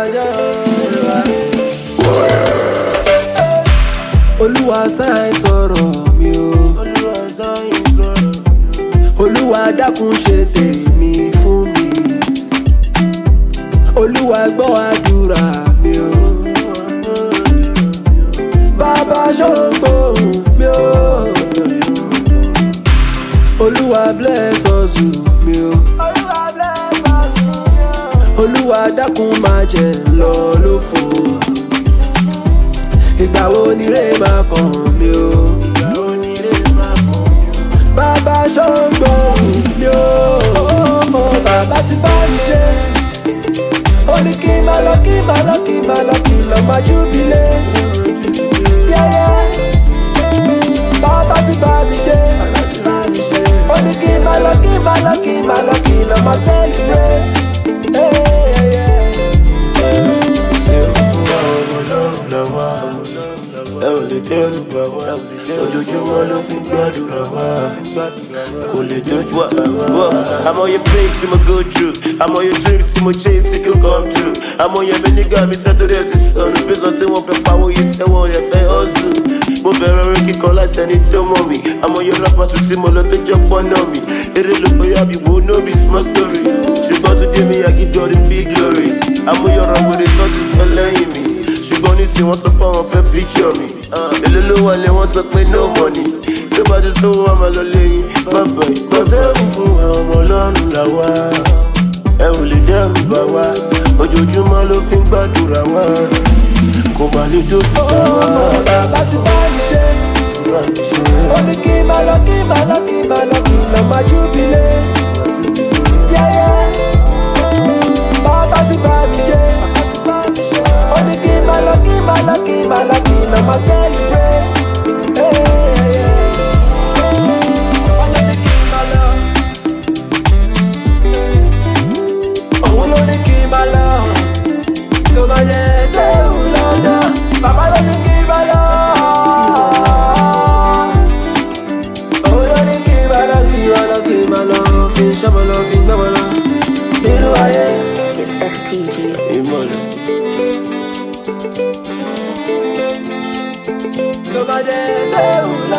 Olúwa sáyẹn sọ̀rọ̀ mi o. Olúwa dákun ṣe tèmi fún mi. Olúwa gbọ́ àdúrà mi o. Bàbá ṣògbóhùn mi o. Olúwa bless us mi o. Olúwa dákun má jẹ́ lọ lófo. Ìgbà wo ni rè máa kàn mí o? Bàbá ṣògbóhùn mi o. Bàbá ti bá mi ṣe. Ó ní kí n máa lọ, kí n máa lọ, kí n máa lọ, kí n lọ máa jubilate. Bàbá ti bá mi ṣe. Ó ní kí n máa lọ, kí n máa lọ, kí n máa lọ, kí n lọ máa celebrate. Ẹ ò lè dẹ́rù bà wá, ojoojúmọ́ ló fi gbàdúrà wá, kò lè dojú tà wá. I'm on your pace tí mo go through, I'm on your dreams tí mo chase tí kò come true. I'm on your nigga mi sẹ́tò rẹ̀ ti sọnù, bísọ̀ tí wọ́n fẹ́ pawó yìí sẹ́wọ̀n yẹn fẹ́ hustle. Mo bẹ̀rẹ̀ orin kíkọ láti ẹni tó mọ̀ mí, I'm on your rapper tún tí mo lọ tó jọ pọ́nà mi. Eré ló bóyá bí wo no be small story, ṣùgbọ́n tún dé mi àgídọ́ the big glory. Àmúyọ̀rọ̀ wèrè tó ti sọ lẹ́yìn mi, ṣùgbọ́n ní tí wọ́n sọ pé wọ́n fẹ́ feature mi. Èlé ló wà lé wọ́n sọ pé no money, tó bá ti sówó wà máa lọ lẹ́yìn bàbá yìí. Kò sẹ́rù fún àwọn ọmọ ọlọ́run làwa, ẹ ò lè dẹ́rù bà wá, ojoojúmọ́ ló fi ń gbàdúrà wá, kò má lè dojú tà wá. Bàbá ti bá mi ṣe. Ó ní kí n máa lọ, kí n máa lọ, kí n máa lọ, kí n lọ máa jubilate. Bàbá ti bá mi ṣe. Ó ní kí n máa lọ, kí n máa lọ, kí n máa lọ, kí n lọ máa celebrate. Ó ní kí n máa lọ. Òun ló ní kí n máa lọ. Kò má jẹ́ sẹ́wù lọ́dọ̀. Bàbá ló ní kí n máa lọ. Òun ló ní kí n máa lọ, kí n máa lọ, kí n máa lọ, kí n ṣọ́mọ lọ, kí n gbọ́mọ lọ. Nínú ayé. It's STG. Ìmọ̀lẹ̀. Kò má jẹ́ sẹ́wù lọ́dọ̀.